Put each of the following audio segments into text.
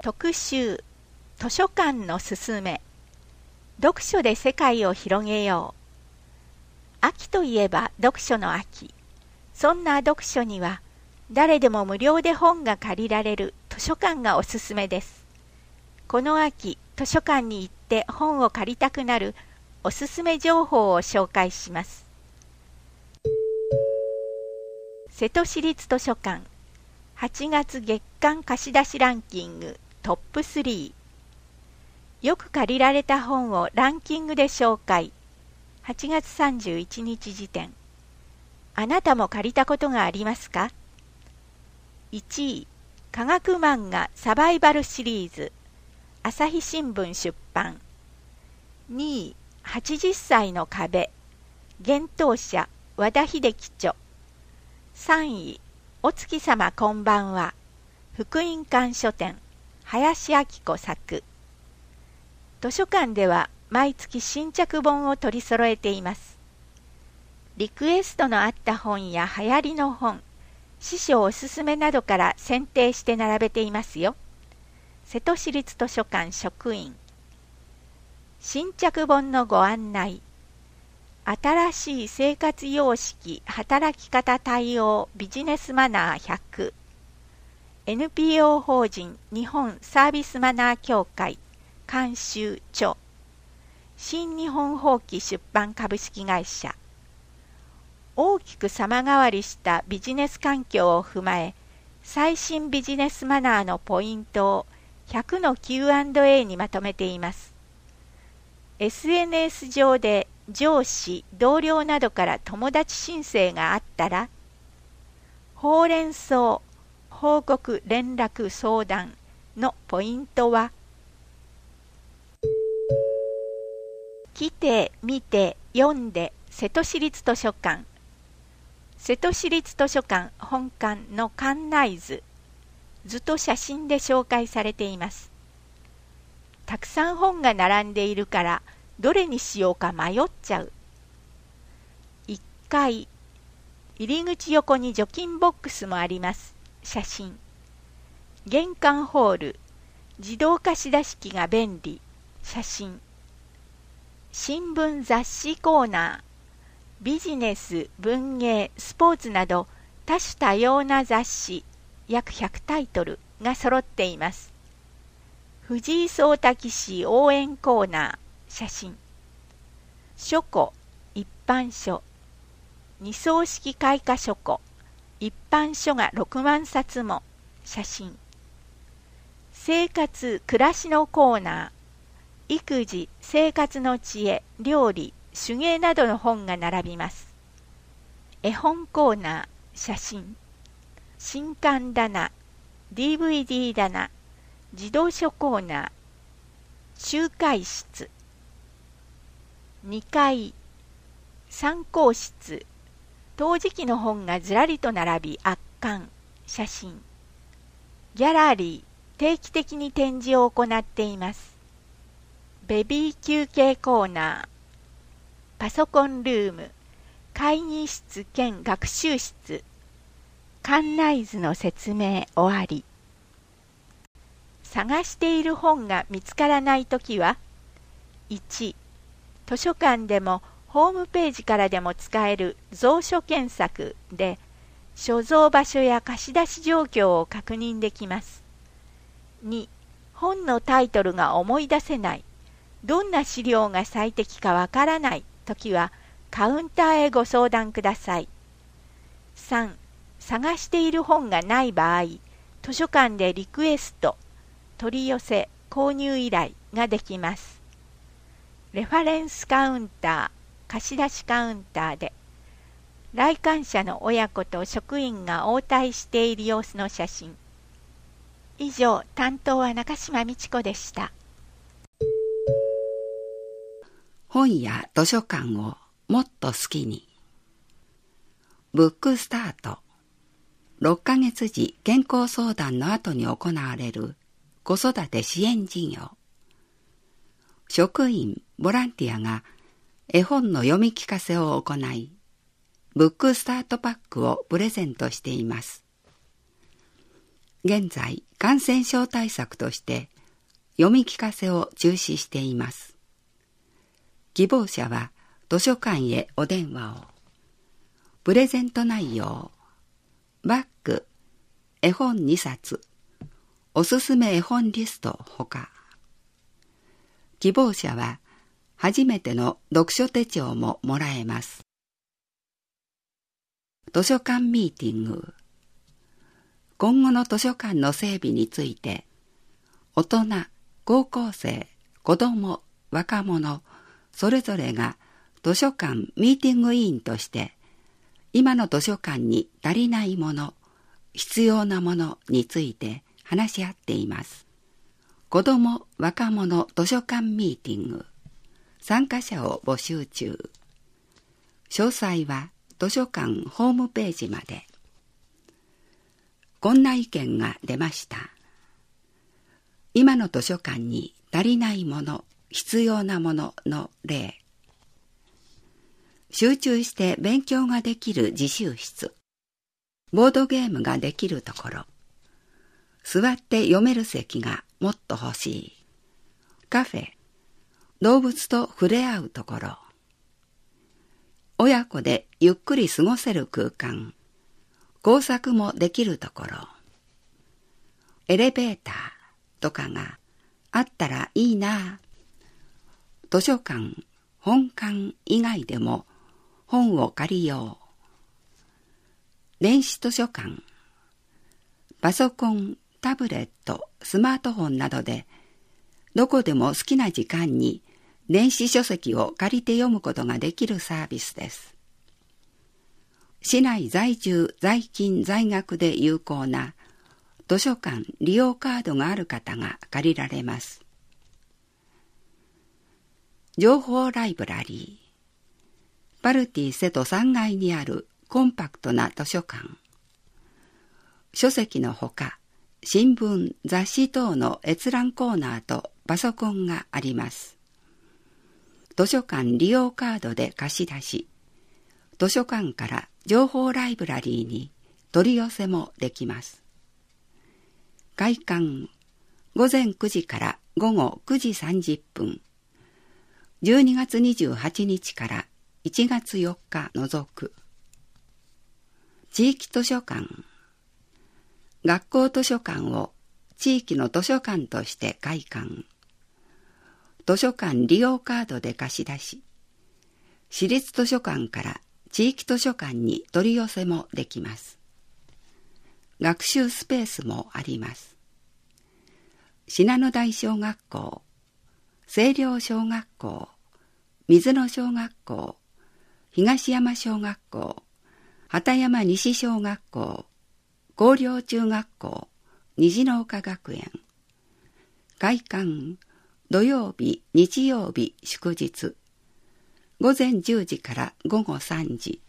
特集図書館のすすめ。読書で世界を広げよう。秋といえば読書の秋。そんな読書には誰でも無料で本が借りられる図書館がおすすめです。この秋、図書館に行って本を借りたくなるおすすめ情報を紹介します。瀬戸市立図書館8月月間貸出ランキングトップ3。よく借りられた本をランキングで紹介。8月31日時点。あなたも借りたことがありますか？ 1 位、科学漫画サバイバルシリーズ、朝日新聞出版。2位、80歳の壁、幻冬舎、和田秀樹著。3位、お月様こんばんは、福音館書店、林明子作。図書館では毎月新着本を取り揃えています。リクエストのあった本や流行りの本、司書おすすめなどから選定して並べていますよ。瀬戸市立図書館職員。新着本のご案内。新しい生活様式、働き方対応、ビジネスマナー100。NPO 法人日本サービスマナー協会監修著。新日本法規出版株式会社。大きく様変わりしたビジネス環境を踏まえ、最新ビジネスマナーのポイントを100の Q&A にまとめています。SNS 上で上司、同僚などから友達申請があったら、ほうれん草、報告、連絡、相談のポイントは、来て、見て、読んで、瀬戸市立図書館。瀬戸市立図書館本館の館内図。図と写真で紹介されています。たくさん本が並んでいるから、どれにしようか迷っちゃう。1階、入り口横に除菌ボックスもあります。写真。玄関ホール、自動貸し出し機が便利。写真。新聞雑誌コーナー、ビジネス、文芸、スポーツなど多種多様な雑誌、約100タイトルが揃っています。藤井聡太棋士応援コーナー、写真。書庫、一般書。二層式開花書庫、一般書が6万冊も、写真。生活、暮らしのコーナー。育児、生活の知恵、料理、手芸などの本が並びます。絵本コーナー、写真。新刊棚、DVD 棚、児童書コーナー、集会室。2階、参考室。陶磁器の本がずらりと並び圧巻、写真。ギャラリー、定期的に展示を行っています。ベビー休憩コーナー、パソコンルーム、会議室兼学習室。館内図の説明終わり。探している本が見つからないときは、1、図書館でもホームページからでも使える蔵書検索で所蔵場所や貸し出し状況を確認できます。2、本のタイトルが思い出せない、どんな資料が最適かわからないときはカウンターへご相談ください。3、探している本がない場合、図書館でリクエスト、取り寄せ、購入依頼ができます。レファレンスカウンター、貸し出しカウンターで、来館者の親子と職員が応対している様子の写真。以上、担当は中島美智子でした。 本や図書館をもっと好きに。ブックスタート。6ヶ月時健康相談の後に行われる子育て支援事業。職員、ボランティアが絵本の読み聞かせを行い、ブックスタートパックをプレゼントしています。 現在感染症対策として読み聞かせを中止しています。希望者は図書館へお電話を。プレゼント内容、バッグ、絵本2冊、おすすめ絵本リストほか。希望者は初めての読書手帳ももらえます。図書館ミーティング。今後の図書館の整備について、大人、高校生、子ども、若者、それぞれが図書館ミーティング委員として、今の図書館に足りないもの、必要なものについて話し合っています。子ども・若者図書館ミーティング。参加者を募集中。詳細は図書館ホームページまで。こんな意見が出ました。今の図書館に足りないもの、必要なものの例。集中して勉強ができる自習室。ボードゲームができるところ。座って読める席がもっと欲しい。カフェ。動物と触れ合うところ。親子でゆっくり過ごせる空間。工作もできるところ。エレベーターとかがあったらいいな。図書館、本館以外でも本を借りよう。電子図書館。パソコン、タブレット、スマートフォンなどでどこでも好きな時間に電子書籍を借りて読むことができるサービスです。市内在住、在勤、在学で有効な図書館利用カードがある方が借りられます。情報ライブラリー。パルティ瀬戸3階にあるコンパクトな図書館。書籍のほか、新聞、雑誌等の閲覧コーナーとパソコンがあります。図書館利用カードで貸し出し、図書館から情報ライブラリーに取り寄せもできます。開館、午前9時から午後9時30分。12月28日から1月4日除く。地域図書館。学校図書館を地域の図書館として開館。図書館利用カードで貸し出し、市立図書館から地域図書館に取り寄せもできます。学習スペースもあります。信濃台小学校、清涼小学校、水野小学校、東山小学校、畑山西小学校、広陵中学校、虹の丘学園。開館、土曜日、日曜日、祝日。午前10時から午後3時。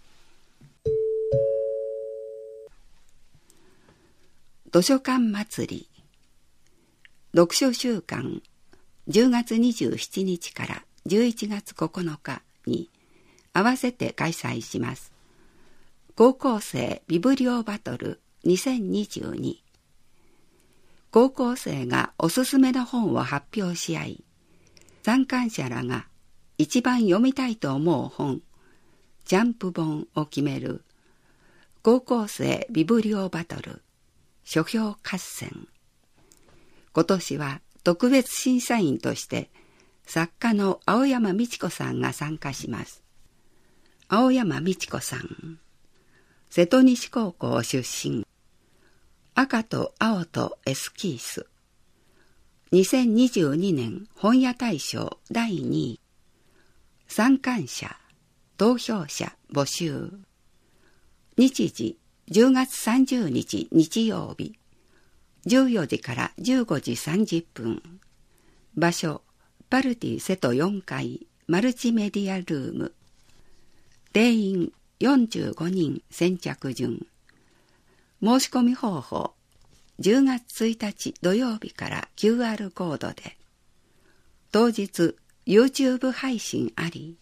図書館祭り。読書週間、10月27日から11月9日に合わせて開催します。高校生ビブリオバトル2022。高校生がおすすめの本を発表し合い、参観者らが一番読みたいと思う本、ジャンプ本を決める高校生ビブリオバトル書評合戦。今年は特別審査員として作家の青山美智子さんが参加します。青山美智子さん、瀬戸西高校出身。赤と青とエスキース。2022年本屋大賞第2位。参観者、投票者募集。日時10月30日日曜日。14時から15時30分。場所、パルティ瀬戸4階マルチメディアルーム。定員45人先着順。申し込み方法、10月1日土曜日から QR コードで。当日 YouTube 配信あり。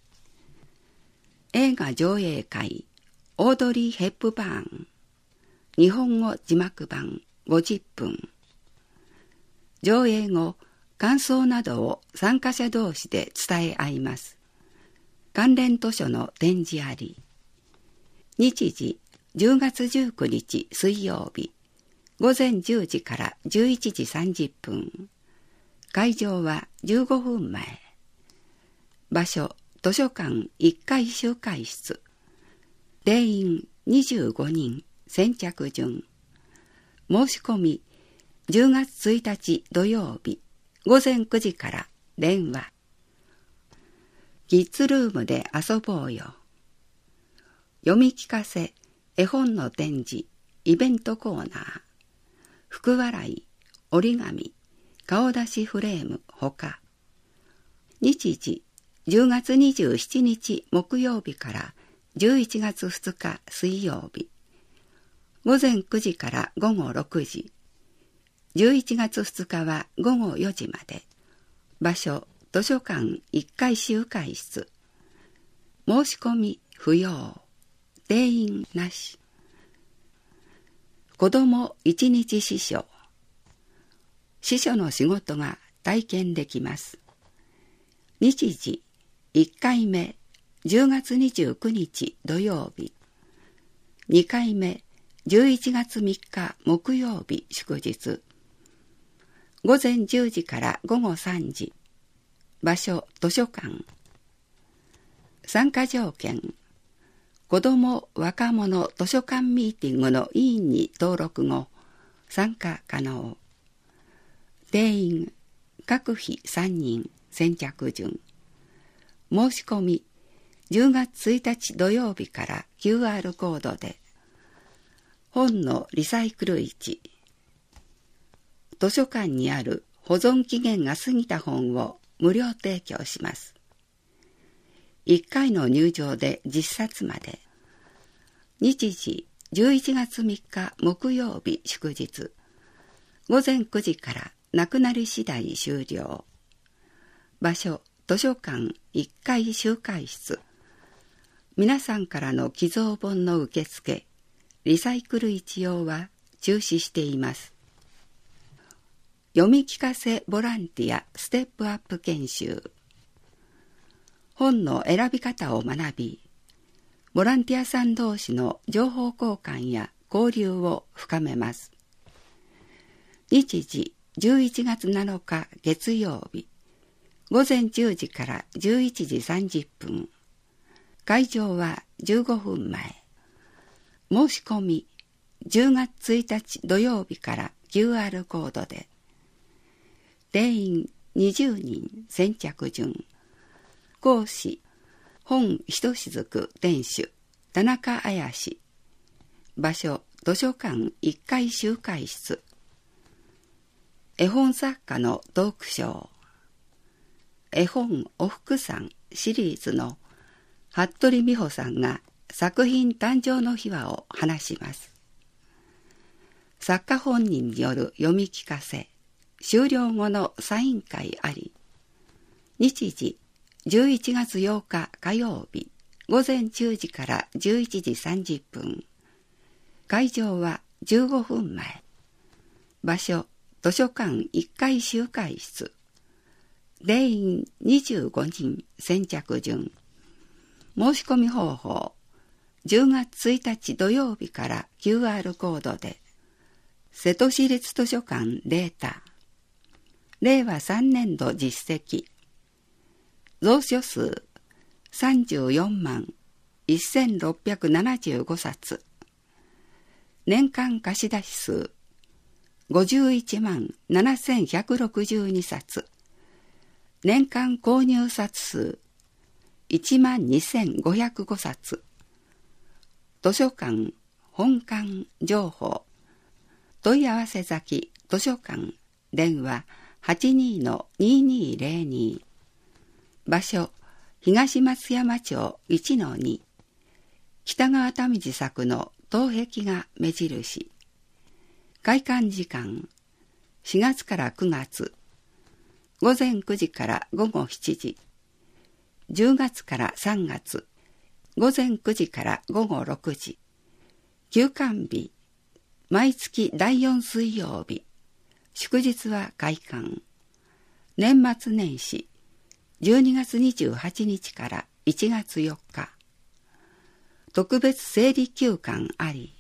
映画上映会、オードリー・ヘップバーン。日本語字幕版、 50分。上映後、感想などを参加者同士で伝え合います。関連図書の展示あり。日時10月19日水曜日、午前10時から11時30分。会場は15分前。場所、図書館1階集会室。定員25人、先着順。申し込み、10月1日土曜日、午前9時から電話。キッズルームで遊ぼうよ。読み聞かせ、絵本の展示、イベントコーナー。福笑い、折り紙、顔出しフレームほか。日時、10月27日木曜日から11月2日水曜日。午前9時から午後6時。11月2日は午後4時まで。場所、図書館1階集会室。申し込み不要。定員なし。子ども1日司書。司書の仕事が体験できます。日時1回目10月29日土曜日。2回目11月3日木曜日祝日。午前10時から午後3時。場所図書館。参加条件。子ども若者図書館ミーティングの委員に登録後、参加可能。定員、各費3人、先着順。申し込み、10月1日土曜日から QR コードで。本のリサイクル市。図書館にある保存期限が過ぎた本を無料提供します。1回の入場で10冊まで。日時11月3日木曜日祝日。午前9時からなくなり次第終了。場所、図書館1階集会室。皆さんからの寄贈本の受付、リサイクル一用は中止しています。読み聞かせボランティアステップアップ研修。本の選び方を学び、ボランティアさん同士の情報交換や交流を深めます。日時11月7日月曜日、午前10時から11時30分。会場は15分前。申し込み、10月1日土曜日から QR コードで。定員20人先着順。講師、本ひとしずく店主、田中綾氏。場所、図書館1階集会室。絵本作家のトークショー。絵本おふくさんシリーズの服部美穂さんが作品誕生の秘話を話します。作家本人による読み聞かせ、終了後のサイン会あり。日時11月8日火曜日、午前10時から11時30分。会場は15分前。場所、図書館1階集会室。定員25人先着順。申し込み方法。10月1日土曜日から QR コードで。瀬戸市立図書館データ。令和3年度実績。蔵書数34万1675冊。年間貸出数51万7162冊。年間購入冊数1万2505冊。図書館本館情報。問い合わせ先図書館。電話 82-2202。場所、東松山町 1-2。北川民次作の東壁が目印。開館時間、4月から9月。午前9時から午後7時。10月から3月。午前9時から午後6時。休館日、 毎月第4水曜日、祝日は開館。年末年始、12月28日から1月4日。特別整理休館あり。